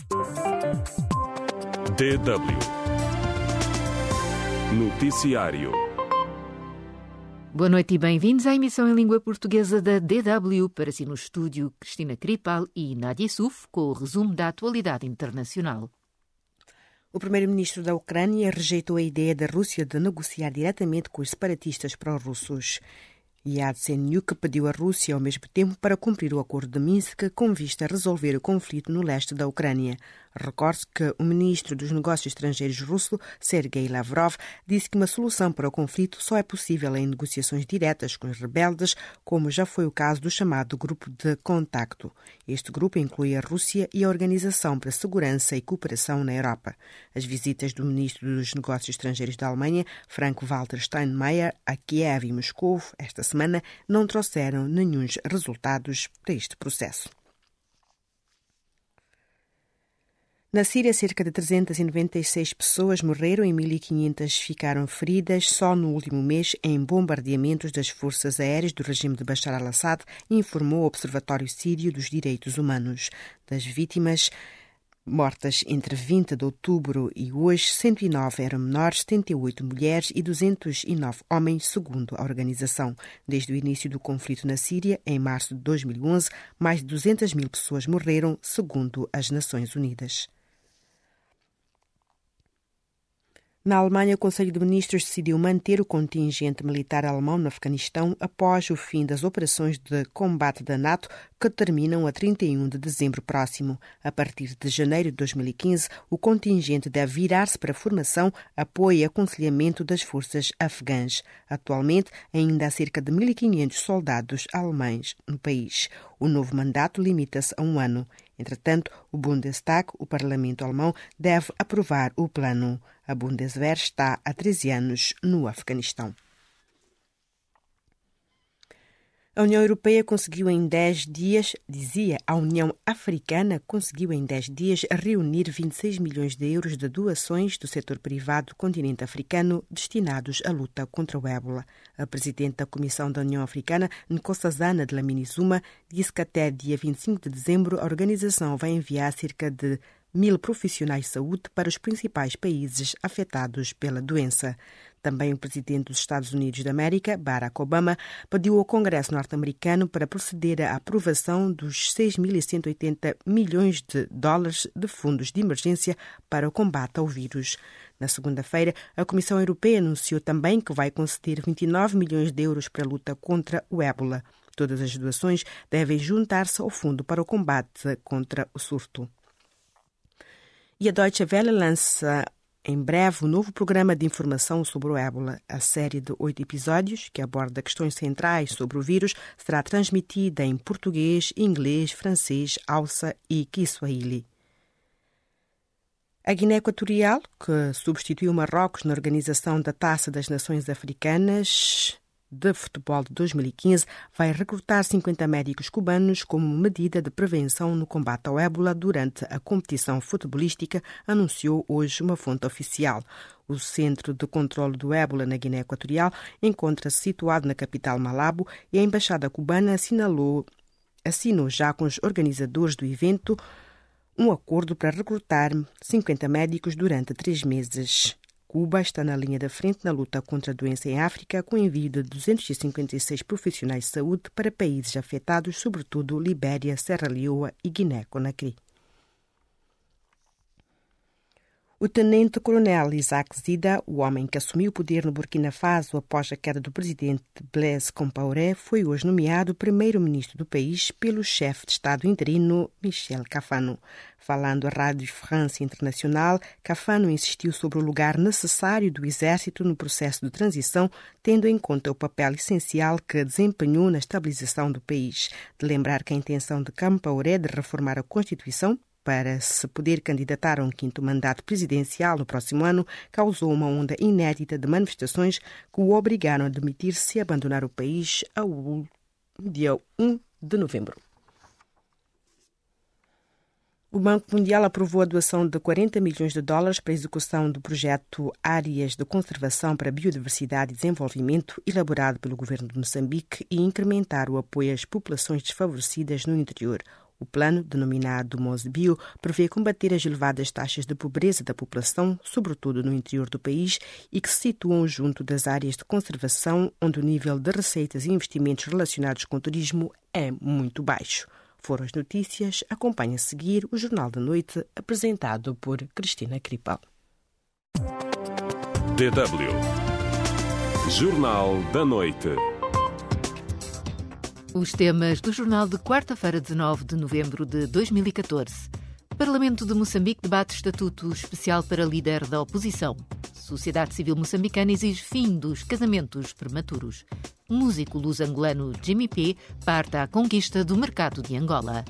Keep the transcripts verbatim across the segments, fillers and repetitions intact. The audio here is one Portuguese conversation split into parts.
D W Noticiário. Boa noite e bem-vindos à emissão em língua portuguesa da D W. Para si no estúdio, Cristina Kripal e Nadia Suf, com o resumo da atualidade internacional. O primeiro-ministro da Ucrânia rejeitou a ideia da Rússia de negociar diretamente com os separatistas pró-russos. Yatsenyuk pediu à Rússia ao mesmo tempo para cumprir o acordo de Minsk com vista a resolver o conflito no leste da Ucrânia. Recorde-se que o ministro dos Negócios Estrangeiros russo, Sergei Lavrov, disse que uma solução para o conflito só é possível em negociações diretas com os rebeldes, como já foi o caso do chamado Grupo de Contacto. Este grupo inclui a Rússia e a Organização para a Segurança e Cooperação na Europa. As visitas do ministro dos Negócios Estrangeiros da Alemanha, Frank-Walter Steinmeier, a Kiev e Moscou, esta semana, não trouxeram nenhum resultados para este processo. Na Síria, cerca de trezentas e noventa e seis pessoas morreram e mil e quinhentas ficaram feridas só no último mês em bombardeamentos das forças aéreas do regime de Bashar al-Assad, informou o Observatório Sírio dos Direitos Humanos. Das vítimas mortas entre vinte de outubro e hoje, cento e nove eram menores, setenta e oito mulheres e duzentos e nove homens, segundo a organização. Desde o início do conflito na Síria, em março de dois mil e onze, mais de duzentas mil pessoas morreram, segundo as Nações Unidas. Na Alemanha, o Conselho de Ministros decidiu manter o contingente militar alemão no Afeganistão após o fim das operações de combate da NATO, que terminam a trinta e um de dezembro próximo. A partir de janeiro de dois mil e quinze, o contingente deve virar-se para formação, apoio e aconselhamento das forças afegãs. Atualmente, ainda há cerca de mil e quinhentos soldados alemães no país. O novo mandato limita-se a um ano. Entretanto, o Bundestag, o Parlamento alemão, deve aprovar o plano. A Bundeswehr está há treze anos no Afeganistão. A União Europeia conseguiu em dez dias, dizia a União Africana, conseguiu em dez dias reunir vinte e seis milhões de euros de doações do setor privado do continente africano destinados à luta contra o ébola. A presidente da Comissão da União Africana, Nkosazana Dlamini-Zuma, disse que até dia vinte e cinco de dezembro a organização vai enviar cerca de mil profissionais de saúde para os principais países afetados pela doença. Também o presidente dos Estados Unidos da América, Barack Obama, pediu ao Congresso norte-americano para proceder à aprovação dos seis mil cento e oitenta milhões de dólares de fundos de emergência para o combate ao vírus. Na segunda-feira, a Comissão Europeia anunciou também que vai conceder vinte e nove milhões de euros para a luta contra o ébola. Todas as doações devem juntar-se ao Fundo para o Combate contra o Surto. E a Deutsche Welle lança em breve um novo programa de informação sobre o ébola. A série de oito episódios, que aborda questões centrais sobre o vírus, será transmitida em português, inglês, francês, hausa e kiswahili. A Guiné Equatorial, que substituiu Marrocos na organização da Taça das Nações Africanas de futebol de dois mil e quinze, vai recrutar cinquenta médicos cubanos como medida de prevenção no combate ao ébola durante a competição futebolística, anunciou hoje uma fonte oficial. O Centro de Controlo do Ébola na Guiné Equatorial encontra-se situado na capital Malabo e a Embaixada cubana assinalou, assinou já com os organizadores do evento um acordo para recrutar cinquenta médicos durante três meses. Cuba está na linha da frente na luta contra a doença em África, com envio de duzentos e cinquenta e seis profissionais de saúde para países afetados, sobretudo Libéria, Serra Leoa e Guiné-Conakry. O tenente-coronel Isaac Zida, o homem que assumiu o poder no Burkina Faso após a queda do presidente Blaise Compaoré, foi hoje nomeado primeiro-ministro do país pelo chefe de Estado interino Michel Kafano. Falando à Rádio France Internacional, Kafano insistiu sobre o lugar necessário do exército no processo de transição, tendo em conta o papel essencial que desempenhou na estabilização do país. De lembrar que a intenção de Compaoré de reformar a Constituição para se poder candidatar a um quinto mandato presidencial no próximo ano, causou uma onda inédita de manifestações que o obrigaram a demitir-se e abandonar o país ao dia um de novembro. O Banco Mundial aprovou a doação de quarenta milhões de dólares para a execução do projeto Áreas de Conservação para a Biodiversidade e Desenvolvimento, elaborado pelo governo de Moçambique, e incrementar o apoio às populações desfavorecidas no interior. O plano, denominado Mosbio, prevê combater as elevadas taxas de pobreza da população, sobretudo no interior do país, e que se situam junto das áreas de conservação, onde o nível de receitas e investimentos relacionados com o turismo é muito baixo. Foram as notícias. Acompanhe a seguir o Jornal da Noite, apresentado por Cristina Cripal. D W Jornal da Noite. Os temas do jornal de quarta-feira, dezenove de novembro de dois mil e catorze. Parlamento de Moçambique debate estatuto especial para líder da oposição. Sociedade civil moçambicana exige fim dos casamentos prematuros. Músico luso-angolano Jimmy P parte à conquista do mercado de Angola.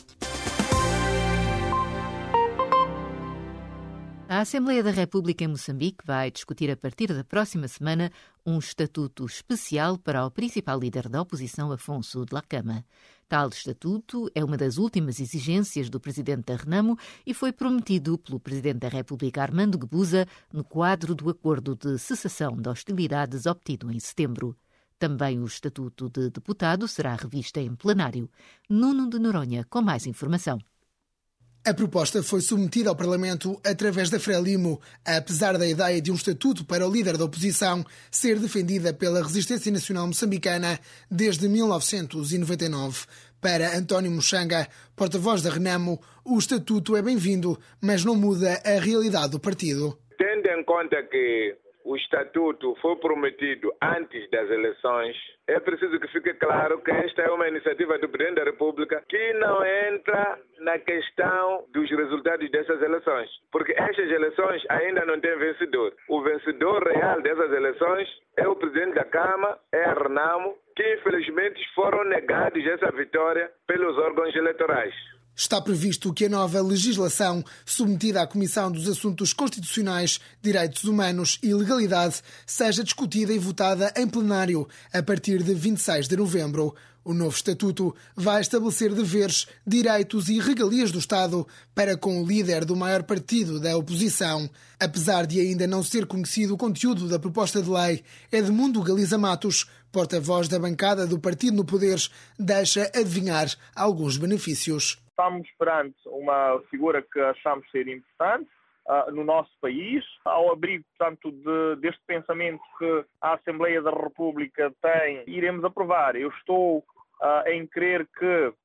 A Assembleia da República em Moçambique vai discutir a partir da próxima semana um estatuto especial para o principal líder da oposição, Afonso Dhlakama. Tal estatuto é uma das últimas exigências do presidente da Renamo e foi prometido pelo presidente da República, Armando Guebuza, no quadro do acordo de cessação de hostilidades obtido em setembro. Também o estatuto de deputado será revisto em plenário. Nuno de Noronha, com mais informação. A proposta foi submetida ao Parlamento através da Frelimo, apesar da ideia de um estatuto para o líder da oposição ser defendida pela Resistência Nacional Moçambicana desde mil novecentos e noventa e nove. Para António Muxanga, porta-voz da Renamo, o estatuto é bem-vindo, mas não muda a realidade do partido. Tendo em conta que o estatuto foi prometido antes das eleições, é preciso que fique claro que esta é uma iniciativa do Presidente da República que não entra na questão dos resultados dessas eleições, porque estas eleições ainda não têm vencedor. O vencedor real dessas eleições é o Presidente da Câmara, é a Renamo, que infelizmente foram negados essa vitória pelos órgãos eleitorais. Está previsto que a nova legislação, submetida à Comissão dos Assuntos Constitucionais, Direitos Humanos e Legalidade, seja discutida e votada em plenário a partir de vinte e seis de novembro. O novo estatuto vai estabelecer deveres, direitos e regalias do Estado para com o líder do maior partido da oposição. Apesar de ainda não ser conhecido o conteúdo da proposta de lei, Edmundo Galiza Matos, porta-voz da bancada do partido no poder, deixa adivinhar alguns benefícios. Estamos perante uma figura que achamos ser importante uh, no nosso país, ao abrigo, portanto, de, deste pensamento que a Assembleia da República tem, iremos aprovar. Eu estou uh, em crer que uh,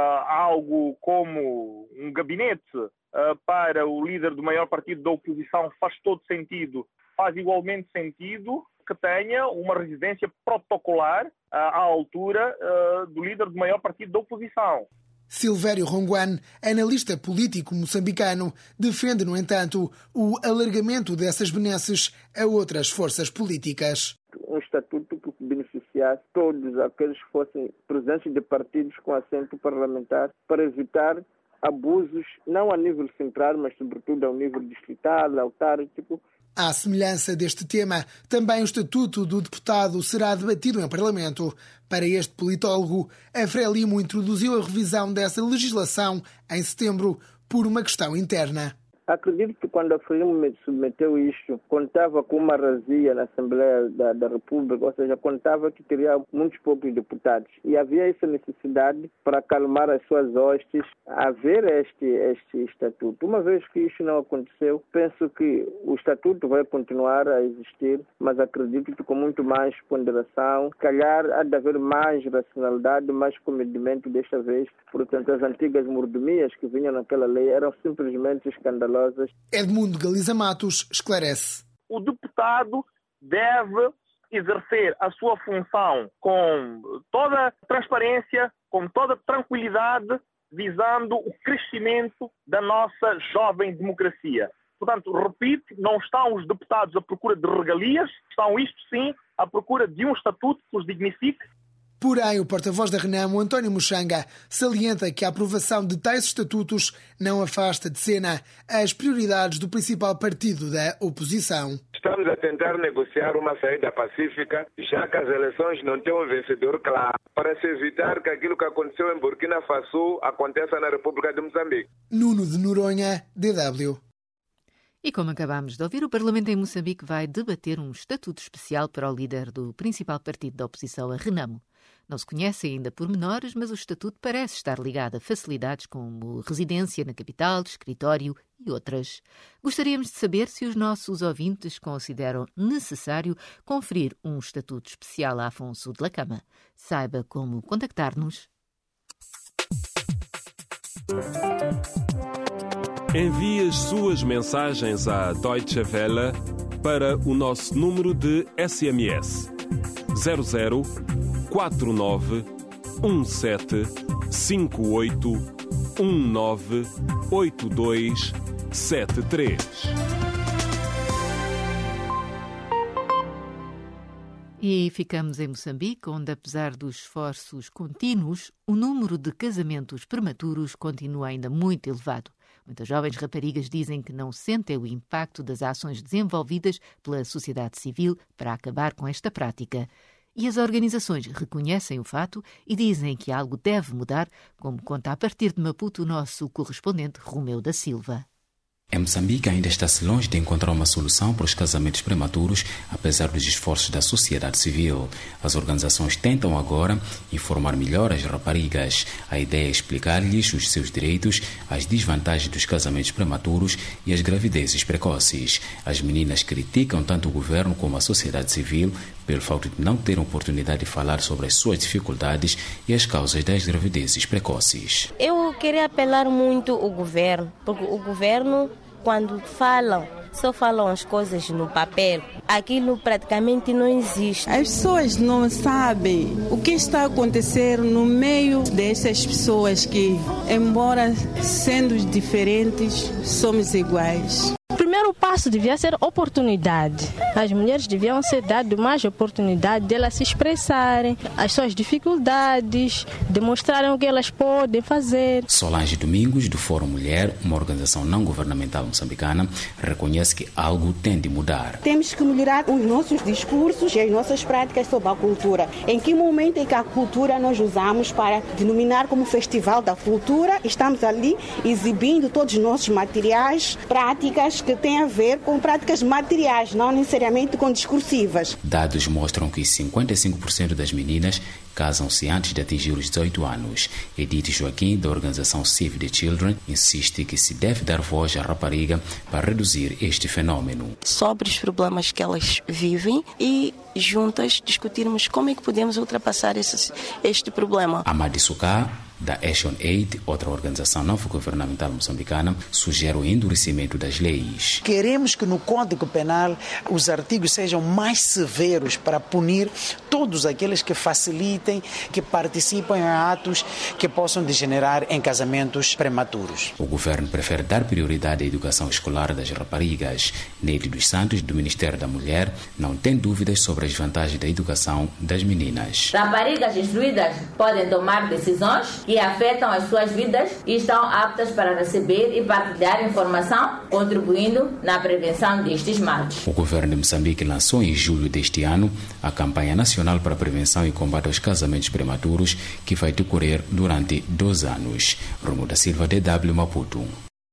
algo como um gabinete uh, para o líder do maior partido da oposição faz todo sentido, faz igualmente sentido que tenha uma residência protocolar uh, à altura uh, do líder do maior partido da oposição. Silvério Ronguan, analista político moçambicano, defende, no entanto, o alargamento dessas benesses a outras forças políticas. Um estatuto que beneficiasse todos aqueles que fossem presidentes de partidos com assento parlamentar para evitar abusos, não a nível central, mas sobretudo ao nível distrital, autárquico. À semelhança deste tema, também o estatuto do deputado será debatido em Parlamento. Para este politólogo, a Frelimo introduziu a revisão dessa legislação em setembro por uma questão interna. Acredito que quando a Frelimo submeteu isto, contava com uma razia na Assembleia da, da República, ou seja, contava que teria muitos poucos deputados. E havia essa necessidade para acalmar as suas hostes, haver este, este estatuto. Uma vez que isso não aconteceu, penso que o estatuto vai continuar a existir, mas acredito que com muito mais ponderação, se calhar há de haver mais racionalidade, mais comedimento desta vez. Portanto, as antigas mordomias que vinham naquela lei eram simplesmente escandalosas. Edmundo Galiza Matos esclarece. O deputado deve exercer a sua função com toda transparência, com toda tranquilidade, visando o crescimento da nossa jovem democracia. Portanto, repito, não estão os deputados à procura de regalias, estão, isto sim, à procura de um estatuto que os dignifique. Porém, o porta-voz da Renamo, António Muxanga, salienta que a aprovação de tais estatutos não afasta de cena as prioridades do principal partido da oposição. Estamos a tentar negociar uma saída pacífica, já que as eleições não têm um vencedor claro, para se evitar que aquilo que aconteceu em Burkina Faso aconteça na República de Moçambique. Nuno de Noronha, D W. E como acabámos de ouvir, o Parlamento em Moçambique vai debater um estatuto especial para o líder do principal partido da oposição, a Renamo. Não se conhece ainda pormenores, mas o estatuto parece estar ligado a facilidades como residência na capital, escritório e outras. Gostaríamos de saber se os nossos ouvintes consideram necessário conferir um estatuto especial a Afonso de Lacama. Saiba como contactar-nos. Envie as suas mensagens à Deutsche Welle para o nosso número de S M S zero zero quatro nove um sete cinco oito um nove oito dois sete três. E ficamos em Moçambique, onde, apesar dos esforços contínuos, o número de casamentos prematuros continua ainda muito elevado. Muitas jovens raparigas dizem que não sentem o impacto das ações desenvolvidas pela sociedade civil para acabar com esta prática. E as organizações reconhecem o fato e dizem que algo deve mudar, como conta a partir de Maputo o nosso correspondente Romeu da Silva. Em Moçambique ainda está-se longe de encontrar uma solução para os casamentos prematuros, apesar dos esforços da sociedade civil. As organizações tentam agora informar melhor as raparigas. A ideia é explicar-lhes os seus direitos, as desvantagens dos casamentos prematuros e as gravidezes precoces. As meninas criticam tanto o governo como a sociedade civil pelo fato de não ter oportunidade de falar sobre as suas dificuldades e as causas das gravidezes precoces. Eu queria apelar muito ao governo, porque o governo, quando falam, só falam as coisas no papel. Aquilo praticamente não existe. As pessoas não sabem o que está a acontecer no meio dessas pessoas que, embora sendo diferentes, somos iguais. O primeiro passo devia ser oportunidade. As mulheres deviam ser dadas mais oportunidade de elas se expressarem, as suas dificuldades, demonstrarem o que elas podem fazer. Solange Domingos, do Fórum Mulher, uma organização não governamental moçambicana, reconhece que algo tem de mudar. Temos que melhorar os nossos discursos e as nossas práticas sobre a cultura. Em que momento é que a cultura nós usamos para denominar como Festival da Cultura? Estamos ali exibindo todos os nossos materiais, práticas que têm a ver com práticas materiais, não necessariamente com discursivas. Dados mostram que cinquenta e cinco por cento das meninas casam-se antes de atingir os dezoito anos. Edith Joaquim, da organização Save the Children, insiste que se deve dar voz à rapariga para reduzir este fenômeno. Sobre os problemas que elas vivem e juntas discutirmos como é que podemos ultrapassar esse, este problema. Amadi Suká, da Action Aid, outra organização não governamental moçambicana, sugere o endurecimento das leis. Queremos que no Código Penal os artigos sejam mais severos para punir todos aqueles que facilitem, que participam em atos que possam degenerar em casamentos prematuros. O governo prefere dar prioridade à educação escolar das raparigas. Neide dos Santos, do Ministério da Mulher, não tem dúvidas sobre as vantagens da educação das meninas. Raparigas instruídas podem tomar decisões que afetam as suas vidas e estão aptas para receber e partilhar informação, contribuindo na prevenção destes males. O governo de Moçambique lançou em julho deste ano a campanha nacional para a prevenção e combate aos casamentos prematuros, que vai decorrer durante doze anos. Romulo da Silva, D W Maputo.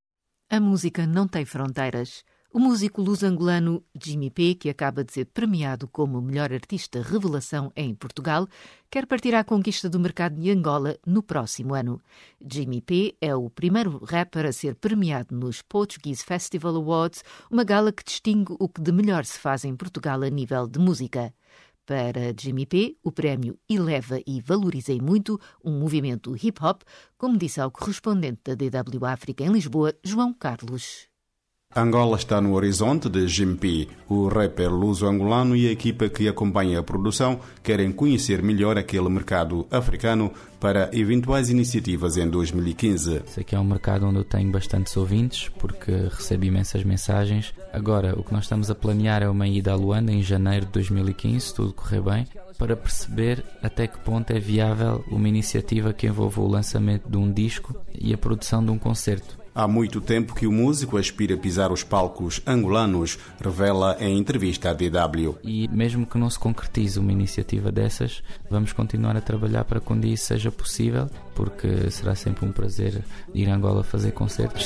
A música não tem fronteiras. O músico luso-angolano Jimmy P, que acaba de ser premiado como o melhor artista revelação em Portugal, quer partir à conquista do mercado de Angola no próximo ano. Jimmy P é o primeiro rapper a ser premiado nos Portuguese Festival Awards, uma gala que distingue o que de melhor se faz em Portugal a nível de música. Para Jimmy P, o prémio eleva e valoriza muito um movimento hip-hop, como disse ao correspondente da D W África em Lisboa, João Carlos. Angola está no horizonte de Jimmy P. O rapper luso-angolano e a equipa que acompanha a produção querem conhecer melhor aquele mercado africano para eventuais iniciativas em dois mil e quinze. Sei que é um mercado onde eu tenho bastantes ouvintes, porque recebo imensas mensagens. Agora, o que nós estamos a planear é uma ida a Luanda em janeiro de dois mil e quinze, se tudo correr bem, para perceber até que ponto é viável uma iniciativa que envolva o lançamento de um disco e a produção de um concerto. Há muito tempo que o músico aspira a pisar os palcos angolanos, revela em entrevista à D W. E mesmo que não se concretize uma iniciativa dessas, vamos continuar a trabalhar para que um dia isso seja seja possível, porque será sempre um prazer ir a Angola fazer concertos.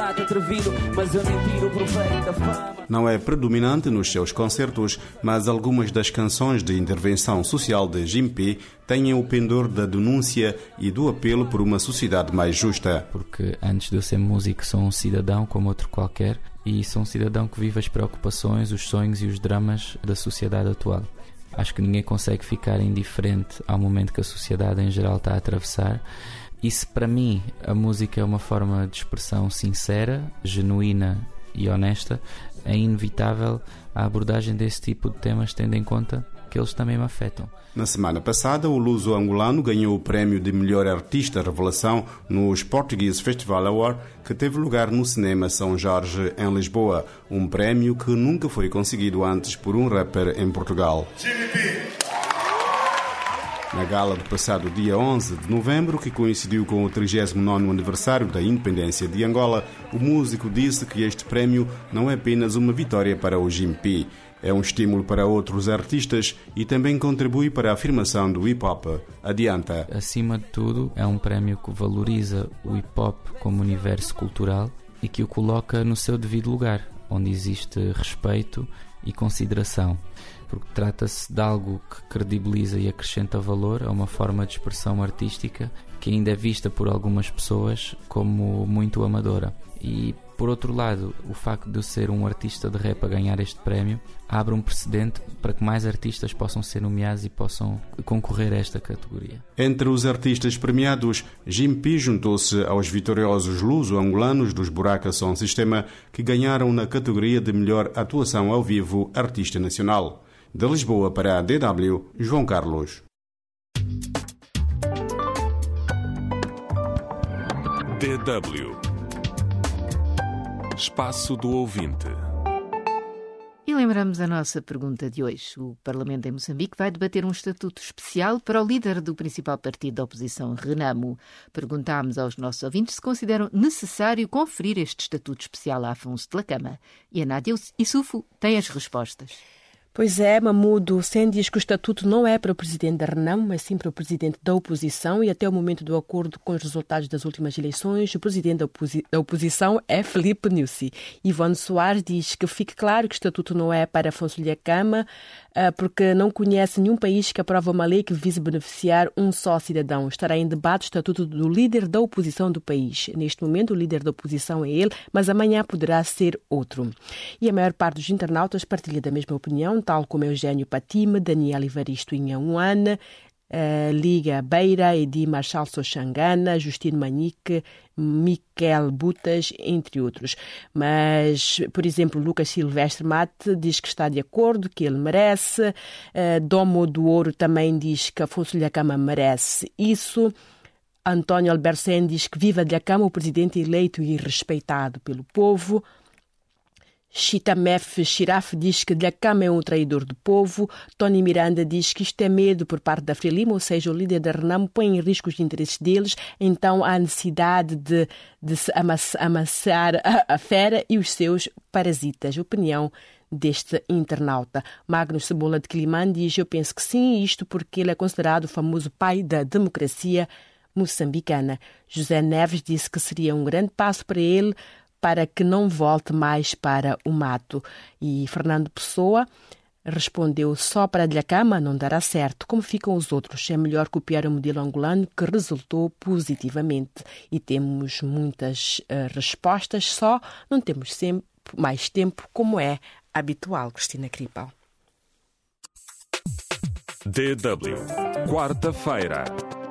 Não é predominante nos seus concertos, mas algumas das canções de intervenção social de Gympie têm o pendor da denúncia e do apelo por uma sociedade mais justa. Porque antes de eu ser músico, sou um cidadão como outro qualquer, e sou um cidadão que vive as preocupações, os sonhos e os dramas da sociedade atual. Acho que ninguém consegue ficar indiferente ao momento que a sociedade em geral está a atravessar. E se para mim a música é uma forma de expressão sincera, genuína e honesta, é inevitável a abordagem desse tipo de temas, tendo em conta que eles também me afetam. Na semana passada, o luso-angolano ganhou o prémio de melhor artista revelação nos Portuguese Festival Award, que teve lugar no Cinema São Jorge, em Lisboa, um prémio que nunca foi conseguido antes por um rapper em Portugal. Na gala do passado dia onze de novembro, que coincidiu com o trigésimo nono aniversário da independência de Angola, o músico disse que este prémio não é apenas uma vitória para o Gympie. É um estímulo para outros artistas e também contribui para a afirmação do hip-hop. Adianta. Acima de tudo, é um prémio que valoriza o hip-hop como universo cultural e que o coloca no seu devido lugar, onde existe respeito e consideração. Porque trata-se de algo que credibiliza e acrescenta valor a uma forma de expressão artística que ainda é vista por algumas pessoas como muito amadora. E, por outro lado, o facto de eu ser um artista de rap a ganhar este prémio abre um precedente para que mais artistas possam ser nomeados e possam concorrer a esta categoria. Entre os artistas premiados, Gympie juntou-se aos vitoriosos luso-angolanos dos Buraca Som Sistema, que ganharam na categoria de melhor atuação ao vivo artista nacional. De Lisboa para a D W, João Carlos. D W Espaço do Ouvinte. E lembramos a nossa pergunta de hoje. O Parlamento em Moçambique vai debater um estatuto especial para o líder do principal partido da oposição, Renamo. Perguntámos aos nossos ouvintes se consideram necessário conferir este estatuto especial a Afonso de Lacama. E a Nádia Issoufo tem as respostas. Pois é, Mamudo, Sen diz que o estatuto não é para o presidente da Renamo, mas sim para o presidente da oposição, e até o momento do acordo com os resultados das últimas eleições, o presidente da, oposi- da oposição é Filipe Nyusi. Ivone Soares diz que fique claro que o estatuto não é para Afonso de Lacama, porque não conhece nenhum país que aprova uma lei que vise beneficiar um só cidadão. Estará em debate o estatuto do líder da oposição do país. Neste momento, o líder da oposição é ele, mas amanhã poderá ser outro. E a maior parte dos internautas partilha da mesma opinião, tal como Eugênio Patime, Daniel Ivaristo Inhamuana, uh, Liga Beira, Edi Marchal Soxangana, Justino Manique, Miquel Butas, entre outros. Mas, por exemplo, Lucas Silvestre Mate diz que está de acordo, que ele merece. Uh, Domo do Ouro também diz que Afonso de Lacama merece isso. António Albersen diz que viva de Lacama, o presidente eleito e respeitado pelo povo. Chitamef Chiraf diz que Lacama é um traidor do povo. Tony Miranda diz que isto é medo por parte da Frelimo, ou seja, o líder da Renamo põe em risco os interesses deles, então há necessidade de, de se amassar a, a fera e os seus parasitas. Opinião deste internauta. Magnus Cebola de Quilimane diz: eu penso que sim, isto porque ele é considerado o famoso pai da democracia moçambicana. José Neves disse que seria um grande passo para ele, para que não volte mais para o mato. E Fernando Pessoa respondeu: só para Lacama não dará certo. Como ficam os outros? É melhor copiar o modelo angolano que resultou positivamente. E temos muitas uh, respostas, só não temos sempre mais tempo, como é habitual. Cristina Cripal. D W, quarta-feira.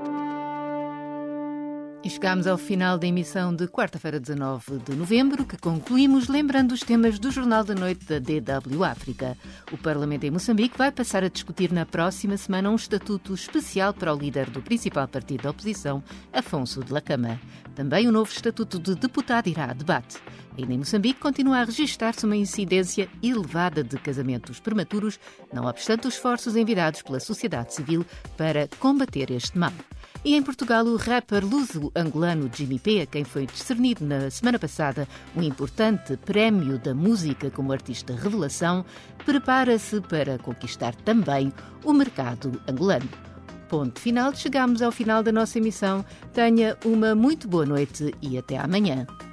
E chegamos ao final da emissão de quarta-feira, dezanove de novembro, que concluímos lembrando os temas do Jornal da Noite da D W África. O Parlamento em Moçambique vai passar a discutir na próxima semana um estatuto especial para o líder do principal partido da oposição, Afonso de Lacama. Também o novo estatuto de deputado irá a debate. Ainda em Moçambique continua a registrar-se uma incidência elevada de casamentos prematuros, não obstante os esforços enviados pela sociedade civil para combater este mal. E em Portugal, o rapper luso-angolano Gympie, a quem foi discernido na semana passada um importante prémio da música como artista revelação, prepara-se para conquistar também o mercado angolano. ponto final, chegamos ao final da nossa emissão. Tenha uma muito boa noite e até amanhã.